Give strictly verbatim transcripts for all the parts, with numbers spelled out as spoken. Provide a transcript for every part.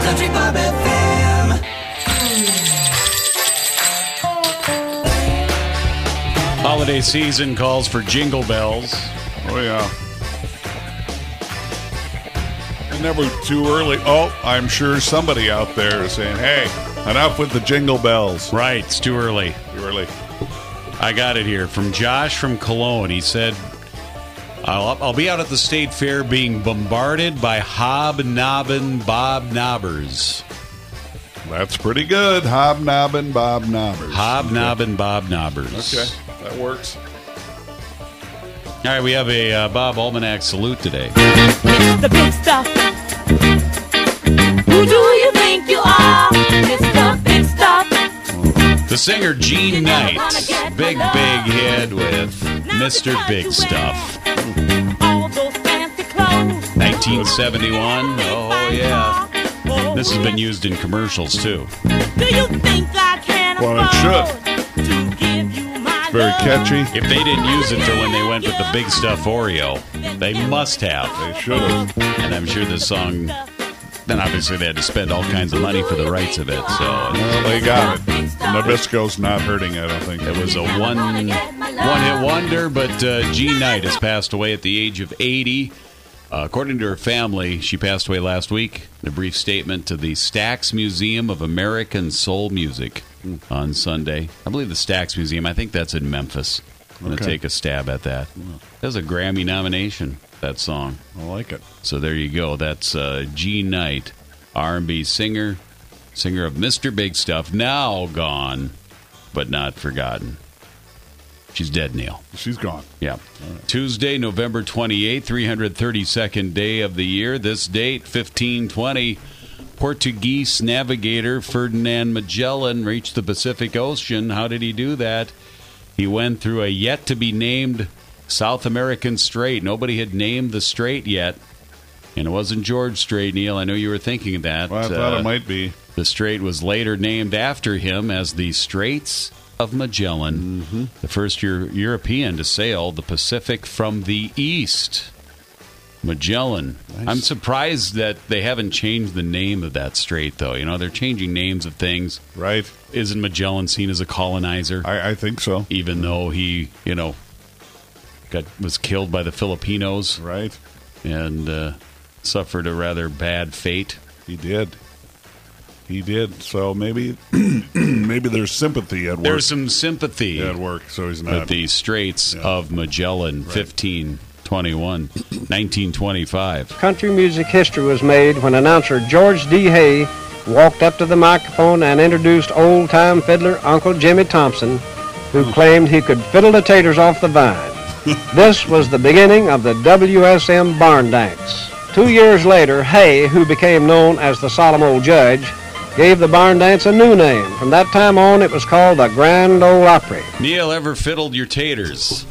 Country Bob F M. Holiday season calls for jingle bells. Oh, yeah. And never too early. Oh, I'm sure somebody out there is saying, hey, enough with the jingle bells. Right, it's too early. Too early. I got it here from Josh from Cologne. He said, I'll, I'll be out at the state fair being bombarded by hobnobbin' Bob Knobbers. That's pretty good. Hobnobbin' Bob Knobbers. Hobnobbin' Bob Knobbers. Okay, that works. All right, we have a uh, Bob Almanac salute today. It's the big stuff. Who do you think you are? It's the big stuff. The singer Gene Knight, big, big hit with Mister Big Stuff. All those fancy clothes. nineteen seventy-one, oh yeah. This has been used in commercials too. Do you think I can Well, it afford to give you my Very love? catchy. If they didn't use it till when they went with the Big Stuff Oreo, they must have. They should have. And I'm sure this song, then obviously they had to spend all kinds of money for the rights of it. So Well, they got it. Nabisco's not hurting, I don't think. it was a one one hit wonder. But uh, Gene Knight has passed away at the age of eighty. Uh, according to her family, she passed away last week. In a brief statement to the Stax Museum of American Soul Music on Sunday. I believe the Stax Museum, I think that's in Memphis. I'm going to Okay. take a stab at that. That was a Grammy nomination, that song. I like it. So there you go. That's uh, Gene Knight, R and B singer, singer of Mister Big Stuff, now gone, but not forgotten. She's dead, Neil. She's gone. Yeah. Tuesday, November twenty-eighth, three hundred thirty-second day of the year. This date, fifteen twenty, Portuguese navigator Ferdinand Magellan reached the Pacific Ocean. How did he do that? He went through a yet-to-be-named South American strait. Nobody had named the strait yet. And it wasn't George Strait, Neil. I know you were thinking of that. Well, I thought Uh, it might be. The strait was later named after him as the Straits of Magellan, Mm-hmm. the first Euro- European to sail the Pacific from the east. Magellan. Nice. I'm surprised that they haven't changed the name of that strait, though. You know, they're changing names of things. Right. Isn't Magellan seen as a colonizer? I, I think so. Even though he, you know, got was killed by the Filipinos Right. and uh, suffered a rather bad fate. He did. He did. So maybe maybe there's sympathy at work. There's some sympathy at work, so he's with not. the Straits Yeah. of Magellan, Right. fifteen twenty-one, nineteen twenty-five. Country music history was made when announcer George D. Hay walked up to the microphone and introduced old-time fiddler Uncle Jimmy Thompson, who claimed he could fiddle the taters off the vine. This was the beginning of the W S M Barn Dance. Two years later, Hay, who became known as the solemn old judge, gave the barn dance a new name. From that time on, it was called the Grand Ole Opry. Neil, ever fiddled your taters?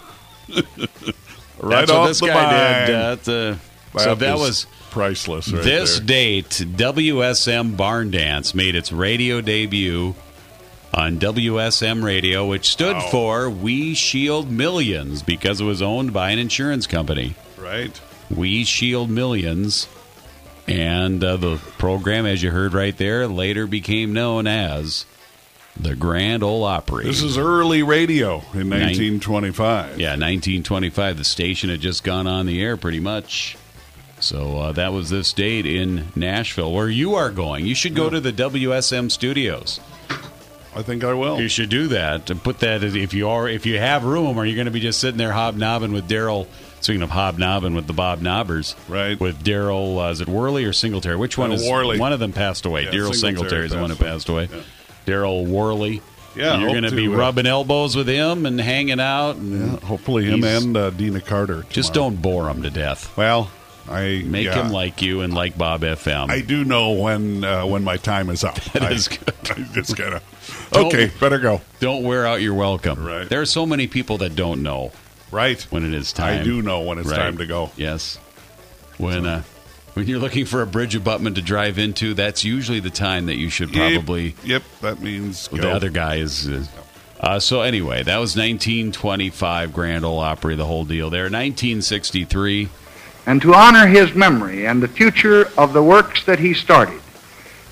right That's off what this the guy vine. did. Uh, the- so that is was priceless. Right this there. date. W S M Barn Dance made its radio debut on W S M Radio, which stood Wow. for We Shield Millions because it was owned by an insurance company. Right. We Shield Millions. And uh, the program, as you heard right there, later became known as the Grand Ole Opry. This is early radio in nineteen twenty-five. Yeah, nineteen twenty-five. The station had just gone on the air pretty much. So uh, that was this date in Nashville, where you are going. You should go to the W S M studios. I think I will. You should do that. And put that, as- if you are, if you have room, or you're going to be just sitting there hobnobbing with Daryl. Speaking of hobnobbing with the Bob Knobbers, Right. With Daryl, uh, is it Worley or Singletary? Which one Uh, is Worley. One of them passed away. Yeah, Daryl Singletary Singletary is the one who passed away. passed away. Daryl Worley. Yeah, And you're hope going to to, be uh, rubbing elbows with him and hanging out. And Yeah, hopefully him He's- and uh, Dina Carter. just tomorrow. don't bore him to death. Well, I Make yeah, him like you and like Bob F M. I do know when uh, when my time is up. That I, is good. I just gotta. Don't- Okay, better go. Don't wear out your welcome. Right. There are so many people that don't know Right. when it is time. I do know when it's Right. time to go. Yes. When uh, when you're looking for a bridge abutment to drive into, that's usually the time that you should probably. Yep, yep, that means go. The other guy is. is uh, so anyway, that was nineteen twenty-five Grand Ole Opry, the whole deal there. nineteen sixty-three. And to honor his memory and the future of the works that he started,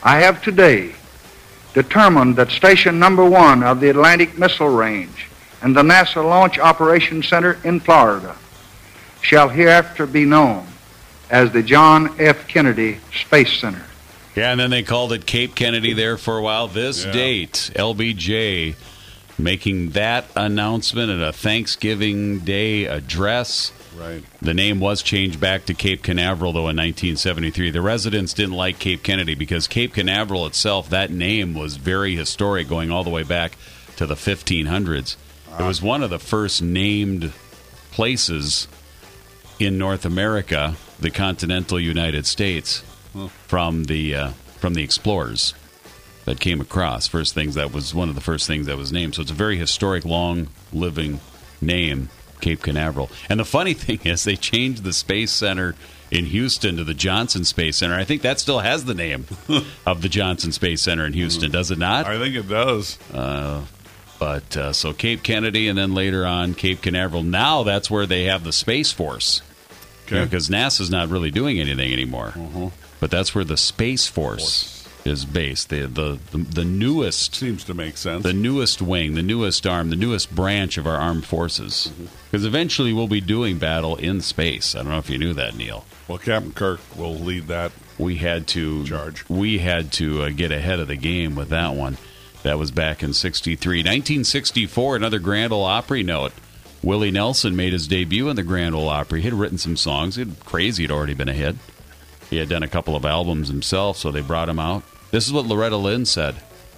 I have today determined that Station Number One of the Atlantic Missile Range and the NASA Launch Operations Center in Florida shall hereafter be known as the John F. Kennedy Space Center. Yeah, and then they called it Cape Kennedy there for a while. This Yeah. date, L B J making that announcement at a Thanksgiving Day address. Right. The name was changed back to Cape Canaveral, though, in nineteen seventy-three. The residents didn't like Cape Kennedy because Cape Canaveral itself, that name was very historic, going all the way back to the fifteen hundreds. It was one of the first named places in North America, the continental United States, from the uh, from the explorers that came across. First things that was one of the first things that was named. So it's a very historic, long living name, Cape Canaveral. And the funny thing is, they changed the Space Center in Houston to the Johnson Space Center. I think that still has the name of the Johnson Space Center in Houston, does it not? I think it does. Uh, but uh, so Cape Kennedy, and then later on Cape Canaveral. Now that's where they have the Space Force, Okay. because NASA's not really doing anything anymore. Uh-huh. But that's where the Space Force is based. The, the the the newest Seems to make sense. the newest wing, the newest arm, the newest branch of our armed forces. Because eventually we'll be doing battle in space. I don't know if you knew that, Neil. Well, Captain Kirk will lead that. We had to Charge. We had to uh, get ahead of the game with that one. That was back in sixty-three. nineteen sixty-four, another Grand Ole Opry note. Willie Nelson made his debut in the Grand Ole Opry. He had written some songs. It, Crazy had already been a hit. He had done a couple of albums himself, so they brought him out. This is what Loretta Lynn said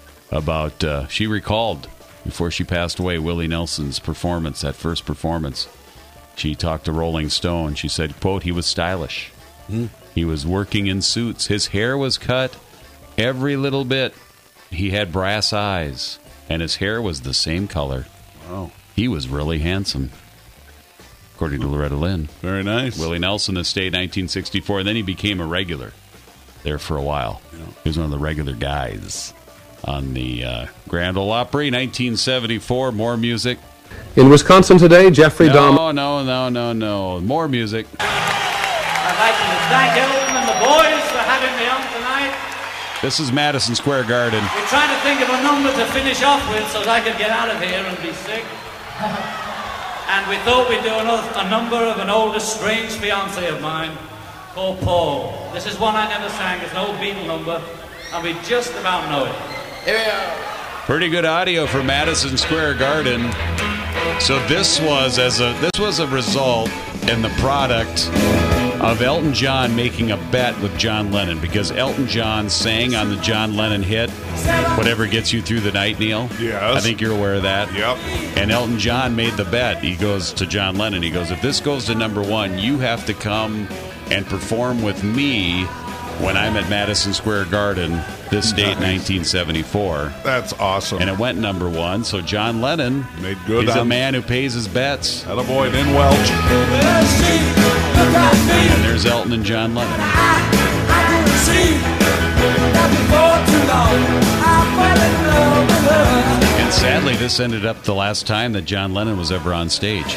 about, uh, she recalled, before she passed away, Willie Nelson's performance, that first performance. She talked to Rolling Stone. She said, quote, he was stylish. Mm. He was working in suits. His hair was cut every little bit. He had brass eyes, and his hair was the same color. Wow. He was really handsome, according to Loretta Lynn. Very nice. Willie Nelson has stayed nineteen sixty-four, and then he became a regular there for a while. Yeah. He was one of the regular guys on the uh, Grand Ole Opry. nineteen seventy-four, more music. In Wisconsin today, Jeffrey Dahmer. No, no, no, no, no. More music. I'd like to thank Ellen and the boys for having me on tonight. This is Madison Square Garden. We're trying to think of a number to finish off with so that I could get out of here and be sick. And we thought we'd do another, a number of an old estranged fiancé of mine called Paul. This is one I never sang. It's an old Beatle number, and we just about know it. Here we are. Pretty good audio for Madison Square Garden. So this was as a this was a result and the product of Elton John making a bet with John Lennon, because Elton John sang on the John Lennon hit Whatever Gets You Through the Night, Neil. Yes. I think you're aware of that. Yep. And Elton John made the bet. He goes to John Lennon. He goes, if this goes to number one, you have to come and perform with me when I'm at Madison Square Garden this date, Nice. nineteen seventy-four. That's awesome. And it went number one. So John Lennon, Made good he's a on- man who pays his bets. Attaboy, then Welch. And there's Elton and John Lennon. And sadly, this ended up the last time that John Lennon was ever on stage.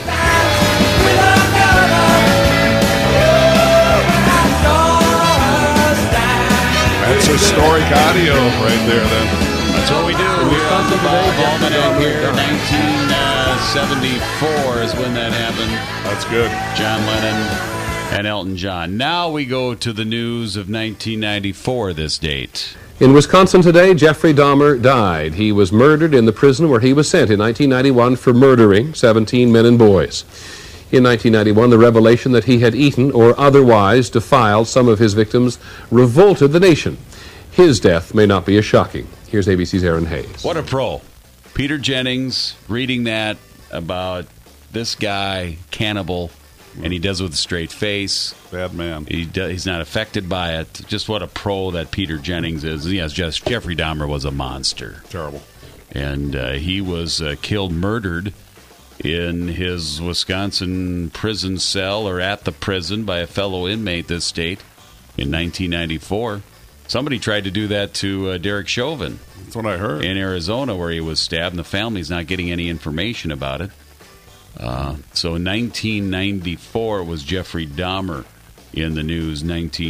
That's historic audio right there, then. That's what we do. We're on the Bob Almanac here. nineteen seventy-four is when that happened. That's good. John Lennon and Elton John. Now we go to the news of nineteen ninety-four, this date. In Wisconsin today, Jeffrey Dahmer died. He was murdered in the prison where he was sent in nineteen ninety-one for murdering seventeen men and boys. In nineteen ninety-one, the revelation that he had eaten or otherwise defiled some of his victims revolted the nation. His death may not be as shocking. Here's A B C's Aaron Hayes. What a pro. Peter Jennings reading that about this guy, cannibal, and he does it with a straight face. Bad man. He do, he's not affected by it. Just what a pro that Peter Jennings is. Yes, just Jeffrey Dahmer was a monster. Terrible. And uh, he was uh, killed, murdered in his Wisconsin prison cell, or at the prison, by a fellow inmate this state in nineteen ninety-four. Somebody tried to do that to uh, Derek Chauvin. That's what I heard. In Arizona, where he was stabbed, and the family's not getting any information about it. Uh, so in nineteen ninety-four was Jeffrey Dahmer in the news. nineteen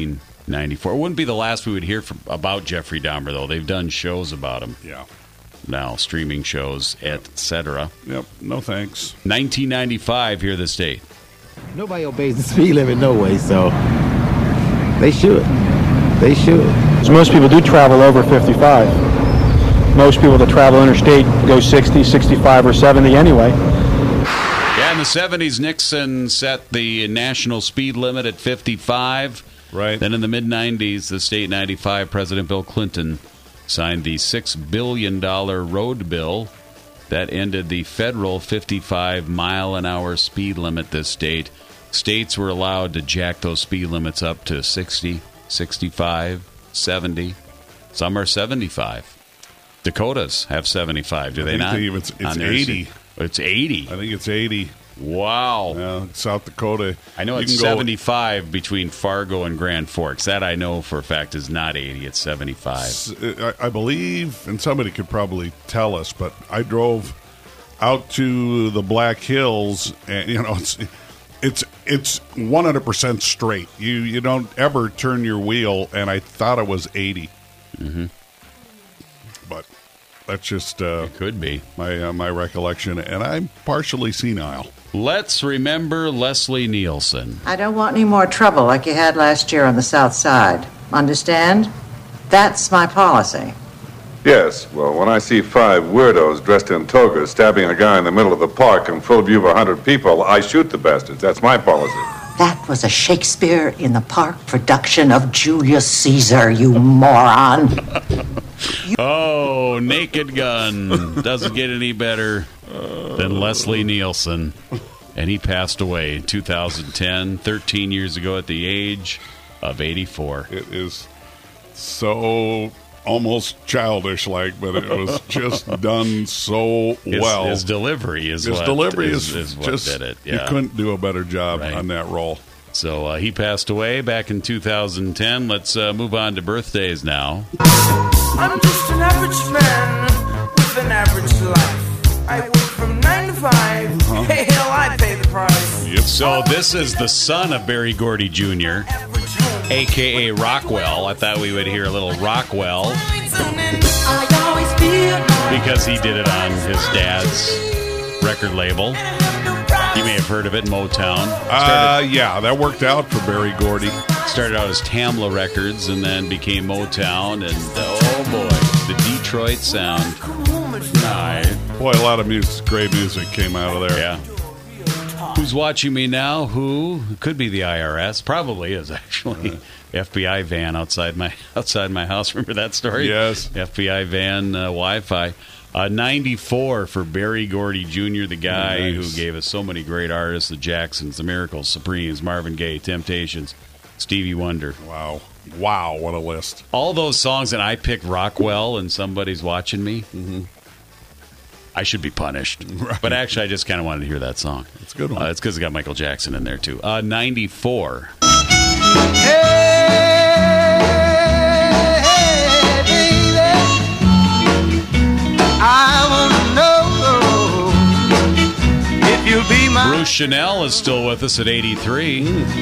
ninety-four. It wouldn't be the last we would hear from, about Jeffrey Dahmer, though. They've done shows about him. Yeah. Now, streaming shows, et cetera. Yep. No thanks. nineteen ninety-five, hear this date. Nobody obeys the speed limit no way, so they should. They should. Because most people do travel over fifty-five. Most people that travel interstate go sixty, sixty-five, or seventy anyway. Yeah, in the seventies, Nixon set the national speed limit at fifty-five. Right. Then in the mid nineties, the state ninety-five, President Bill Clinton signed the six billion dollars road bill that ended the federal fifty-five mile an hour speed limit this state. States were allowed to jack those speed limits up to sixty, sixty-five, seventy. Some are seventy-five. Dakotas have seventy-five, do I they think not? they even- it's- it's On their eighty. state. It's eighty. I think it's eighty. Wow. Yeah, South Dakota. I know You it's can go- seventy-five between Fargo and Grand Forks. That I know for a fact is not eighty. It's seventy-five. I I believe, and somebody could probably tell us, but I drove out to the Black Hills, and you know it's it's it's one hundred percent straight. You you don't ever turn your wheel, and I thought it was eighty. Mm-hmm. But that's just uh, It could be. my uh, my recollection, and I'm partially senile. Let's remember Leslie Nielsen. I don't want any more trouble like you had last year on the South Side. Understand? That's my policy. Yes, well, when I see five weirdos dressed in togas stabbing a guy in the middle of the park in full view of a hundred people, I shoot the bastards. That's my policy. That was a Shakespeare in the Park production of Julius Caesar, you moron. Oh, Naked Gun. Doesn't get any better than Leslie Nielsen. And he passed away in two thousand ten, thirteen years ago at the age of eighty-four. It is so almost childish like, but it was just done so His, well. his delivery is His what, delivery is, is, is what just, did it. you Yeah. couldn't do a better job Right. on that role. So uh, he passed away back in two thousand ten. Let's uh, move on to birthdays now. I'm just an average man with an average life. I work from nine to five. Uh-huh. Hey, hell, I pay the price. Yep. So this is the son of Barry Gordy Junior, a k a. Rockwell. I thought we would hear a little Rockwell because he did it on his dad's record label. You may have heard of it, Motown. Uh, yeah, that worked out for Barry Gordy. Started out as Tamla Records and then became Motown, and oh boy, the Detroit sound. Nice. Boy, a lot of music, great music came out of there. Yeah. Who's watching me now? Who? It could be the I R S. Probably is, actually. Uh, F B I van outside my outside my house. Remember that story? Yes. F B I van uh, Wi-Fi. Uh, ninety-four for Barry Gordy Junior, the guy Nice. who gave us so many great artists, the Jacksons, the Miracles, Supremes, Marvin Gaye, Temptations, Stevie Wonder. Wow. Wow, what a list. All those songs, and I picked Rockwell, and somebody's watching me. Mm-hmm. I should be punished. Right. But actually, I just kind of wanted to hear that song. It's a good one. Uh, it's because it got Michael Jackson in there, too. Uh, ninety-four. Bruce Chanel is still with us at eighty-three.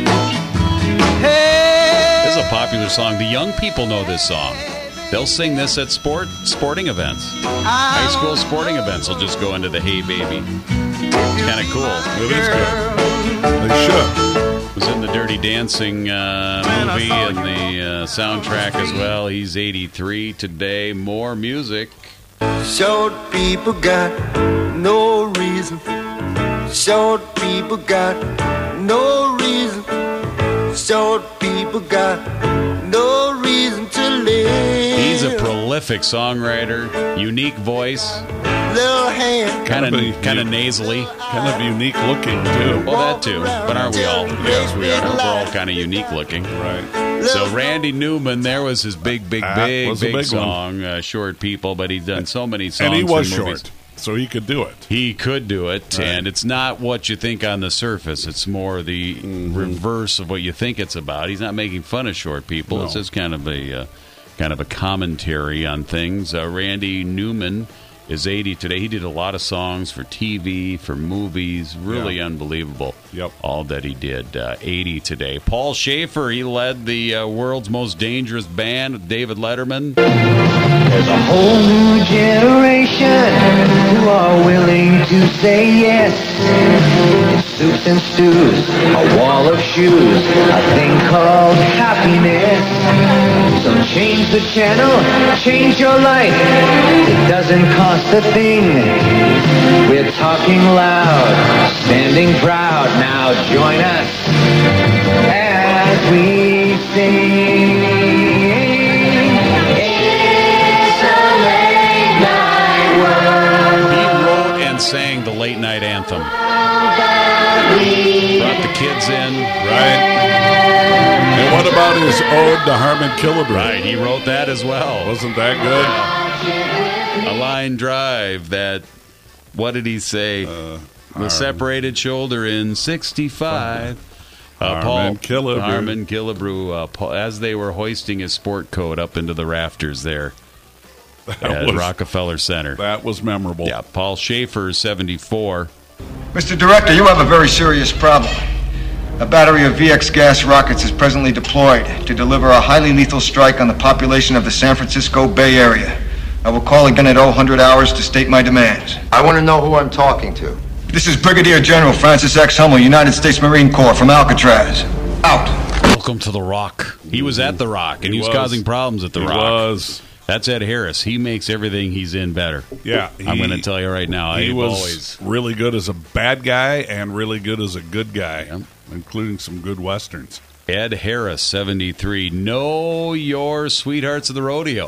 This is a popular song. The young people know this song. They'll sing this at sport sporting events. High school sporting events will just go into the Hey Baby. It's kind of cool. It is good. They should. Was in the Dirty Dancing uh, movie and the uh, soundtrack as well. He's eighty-three today. More music. Short people got no reason. Short people got no reason. Short people got no reason to live. He's a prolific songwriter, unique voice, Little hand. kind Kind of of kind of u- nasally. Kind of unique looking, too. Well, that too. But aren't we all? Yes, we are. We're all kind of unique looking. Right. So Randy Newman, there was his big, big, That big, was a big big one. song, uh, Short People, but he's done so many songs. And he was and movies. short, so he could do it. He could do it, Right. and it's not what you think on the surface. It's more the Mm-hmm. reverse of what you think it's about. He's not making fun of short people. No. It's just kind of a uh, kind of a commentary on things. Uh, Randy Newman is eighty today. He did a lot of songs for T V, for movies. Really Yeah. unbelievable. Yep. All that he did. Uh, eighty today. Paul Schaefer, he led the uh, world's most dangerous band with David Letterman. There's a whole new generation who are willing to say yes. It's soups and stews, a wall of shoes, a thing called happiness. So change the channel, change your life. It doesn't cost a thing. We're talking loud, standing proud. Now join us as we sing. And sang the late night anthem. Brought the kids in. Right. And what about his ode to Harmon Killebrew? Right, he wrote that as well. Wasn't that good? A line drive that, what did he say? Uh, the separated shoulder in sixty-five. Uh, Harmon Paul, Killebrew. Harmon Killebrew, uh, Paul, as they were hoisting his sport coat up into the rafters there. That at was, Rockefeller Center. That was memorable. Yeah, Paul Schaefer, seventy-four. Mister Director, you have a very serious problem. A battery of V X gas rockets is presently deployed to deliver a highly lethal strike on the population of the San Francisco Bay Area. I will call again at oh hundred hours to state my demands. I want to know who I'm talking to. This is Brigadier General Francis X. Hummel, United States Marine Corps, from Alcatraz. Out. Welcome to The Rock. He was at The Rock, and he, He was, was. causing problems at The He Rock. was. That's Ed Harris. He makes everything he's in better. Yeah. I'm he- going to tell you right now. He I've was always... really good as a bad guy and really good as a good guy, including some good westerns. Ed Harris, seventy-three. Know your sweethearts of the rodeo.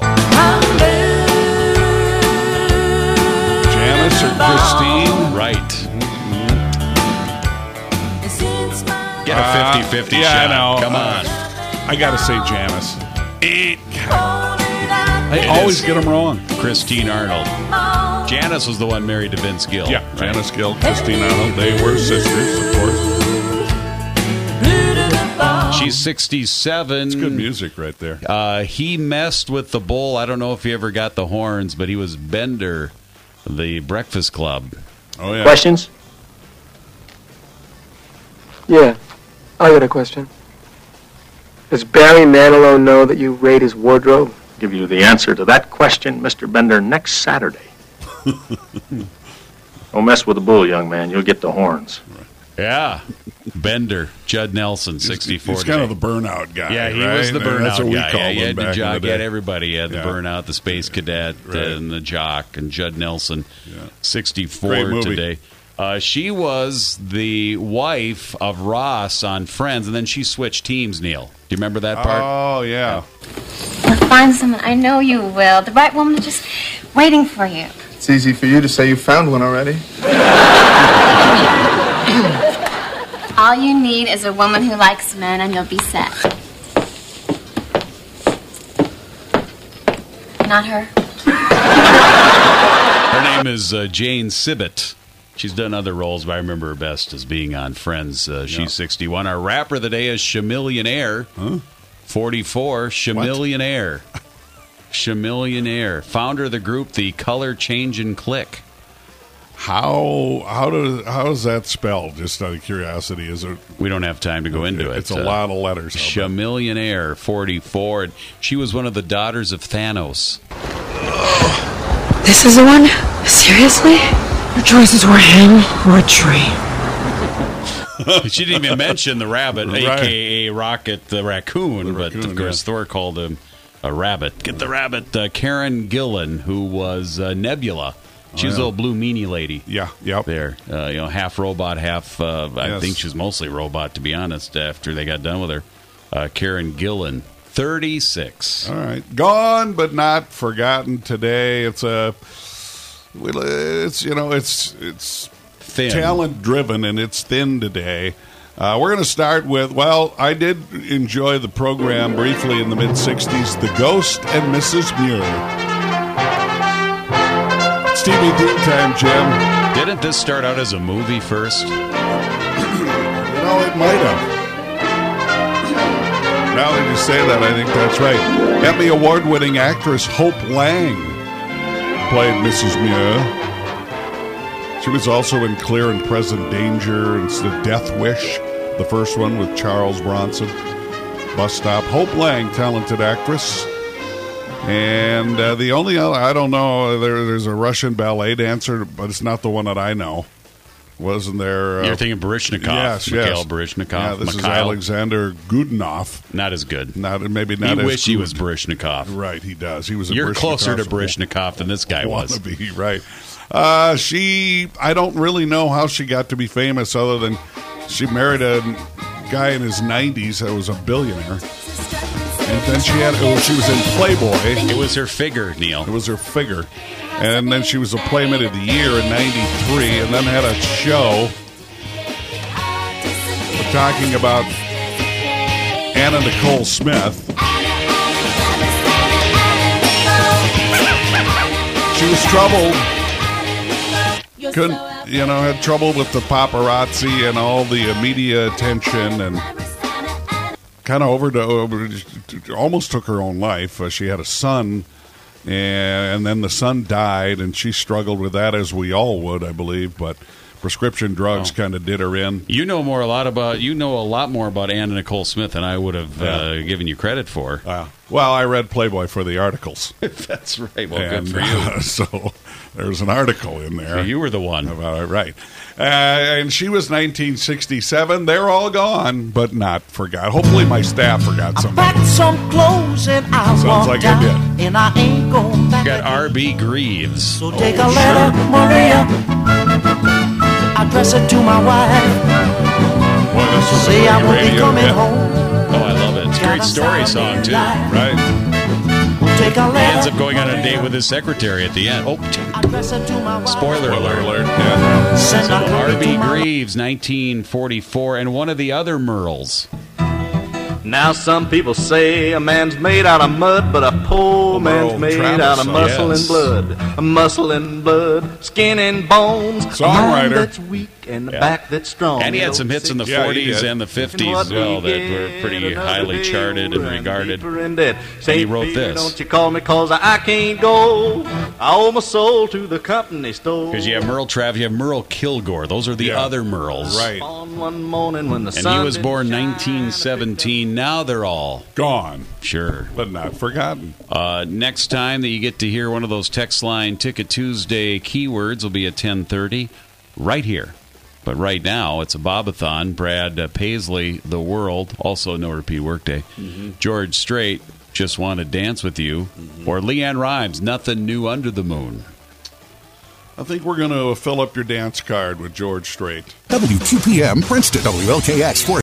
Janice or Christine? Right. Get a Uh, fifty-fifty yeah, shot. I know. Come Uh, on. I got to say Janice. I always get them wrong. Christine Arnold. Janice was the one married to Vince Gill. Yeah, Janice Gill, Christine Arnold. They were sisters, of course. She's sixty-seven. It's good music right there. Uh, he messed with the bull. I don't know if he ever got the horns, but he was Bender, the Breakfast Club. Oh, yeah. Questions? Yeah, I got a question. Does Barry Manilow know that you raid his wardrobe? Give you the answer to that question, Mister Bender, next Saturday. Don't mess with the bull, young man. You'll get the horns. Yeah. Bender, Judd Nelson, sixty-four. He's kind of the burnout guy. Yeah, he right? was the burnout That's what we guy. called Yeah, he him had the back in jock. the He had day. everybody. He had the Yeah. burnout, the space cadet, Right. and the jock, and Judd Nelson, Yeah. sixty-four Great movie. today. Uh, she was the wife of Ross on Friends, and then she switched teams, Neil. Do you remember that part? Oh, yeah. You'll find someone. I know you will. The right woman is just waiting for you. It's easy for you to say you found one already. All you need is a woman who likes men, and you'll be set. Not her. Her name is uh, Jane Sibbett. She's done other roles, but I remember her best as being on Friends. Uh, she's Yeah. sixty-one. Our rapper of the day is Chamillionaire. Huh? forty-four. Chamillionaire. Chamillionaire. Founder of the group The Color Change and Click. How how does how is that spelled? Just out of curiosity, is it? We don't have time to go into it. It's a lot of letters. I'll bet. Chamillionaire, forty-four. And she was one of the daughters of Thanos. This is the one? Seriously? Your choices were him or a tree. She didn't even mention the rabbit, Right. a k a. Rocket the raccoon, The but raccoon, of course yeah. Thor called him a rabbit. Get the rabbit. Uh, Karen Gillan, who was uh, Nebula. She Oh, was yeah. a little blue meanie lady. Yeah, yep. There. Uh, you know, half robot, half, uh, I Yes. think she was mostly robot, to be honest, after they got done with her. Uh, Karen Gillan, thirty-six. All right, gone but not forgotten. Today, it's a, well, it's you know, it's it's Thin. talent driven and it's thin today. Uh, we're going to start with, well, I did enjoy the program briefly in the mid sixties, The Ghost and Missus Muir. Stevie Dean time, Jim. Didn't this start out as a movie first? You know, it might have. Now that you say that, I think that's right. Emmy Award-winning actress Hope Lang played Missus Muir. She was also in Clear and Present Danger and The Death Wish, the first one with Charles Bronson. Bus Stop. Hope Lang, talented actress. And uh, the only other, I don't know, there, there's a Russian ballet dancer, but it's not the one that I know. Wasn't there? Uh, You're thinking Baryshnikov. Yes, Mikhail yes. Baryshnikov. Yeah, this Mikhail. is Alexander Godunov. Not as good. Not maybe not you as wish he good. was Baryshnikov. Right, he does. He was. A You're closer to Baryshnikov Baryshnikov than this guy was. wannabe, right? Uh, she, I don't really know how she got to be famous, other than she married a guy in his nineties that was a billionaire. And then she had, oh, she was in Playboy. It was her figure, Neil. It was her figure. And then she was a Playmate of the Year in ninety-three, and then had a show talking about Anna Nicole Smith. She was troubled. Couldn't, you know, had trouble with the paparazzi and all the media attention, and kind of overdosed, almost took her own life. Uh, she had a son, and, and then the son died, and she struggled with that, as we all would, I believe. But prescription drugs Oh. kind of did her in. You know more a lot about you know a lot more about Anna Nicole Smith than I would have Yeah. uh, given you credit for. Wow. Well, I read Playboy for the articles. That's right. Well, And, good for you. uh, so there's an article in there. So you were the one. About it, right. Uh, and she was nineteen sixty-seven. They're all gone, but not forgot. Hopefully my staff forgot some. Packed some clothes and I Sounds walked like I out, did. and I ain't going back. Got R B Greaves. So take a letter, Maria. Address it to my wife. Boy, this was Say a I will be radio coming hit. home. Oh, I love it. It's a great story song, too. Right. Take a He ends letter. up going on a date with his secretary at the end. Oh, Address it to my wife. spoiler alert. alert. Yeah. Send So a R copy B to my- Greaves, nineteen forty-four, and one of the other Merles. Now some people say a man's made out of mud, but a poor man's Merle made Travis out of song. muscle Yes. and blood. A muscle and blood, skin and bones. A Songwriter. mind that's weak and a Yeah. back that's strong. And he had some hits in the Yeah, he forties did. and the fifties And as what well we that were get, pretty another highly day charted and older regarded. deeper in debt. And he Saint wrote Peter, this. Don't you call me 'cause I can't go. I owe my soul to the company store. Because you have Merle Travis, you have Merle Kilgore. Those are the Yeah. other Merles. Right. On one morning when the And sun he was didn't born shine, nineteen seventeen. Now they're all Gone, sure. but not forgotten. Uh, next time that you get to hear one of those text line Ticket Tuesday keywords will be at ten thirty right here. But right now, it's a Bobathon. Brad uh, Paisley, The World, also No Repeat Workday. Mm-hmm. George Strait, Just Want to Dance With You. Or Leanne Rhymes, Nothing New Under the Moon. I think we're going to fill up your dance card with George Strait. W two P M Princeton, W L K X